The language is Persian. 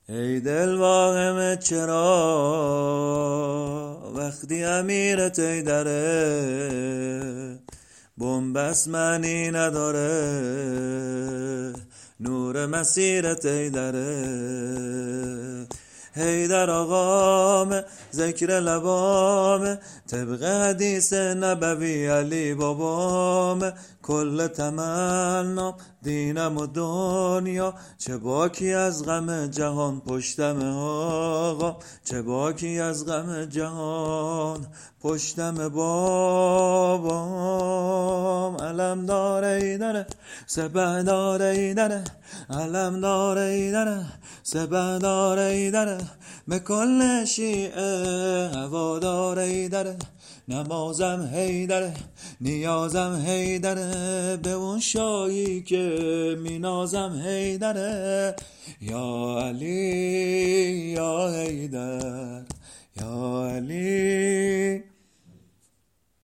ای دل واقعه چرا وقتی امیرت ای دره بنبست معنی نداره نور مسیرت ای دره حیدر آقام ذکر لبام طبق حدیث نبوی علی بابام کل تمنام دینم و دنیا چه باکی از غم جهان پشتم آقا چه باکی از غم جهان پشتم بابام علم داره ایدره سپه داره ایدره علم داره ایدره سپه داره ایدره به کل شیعه هوا داره ایدره نمازم هیدره نیازم هیدره به اون شایی که مینازم هیدره یا علی یا هیدر یا علی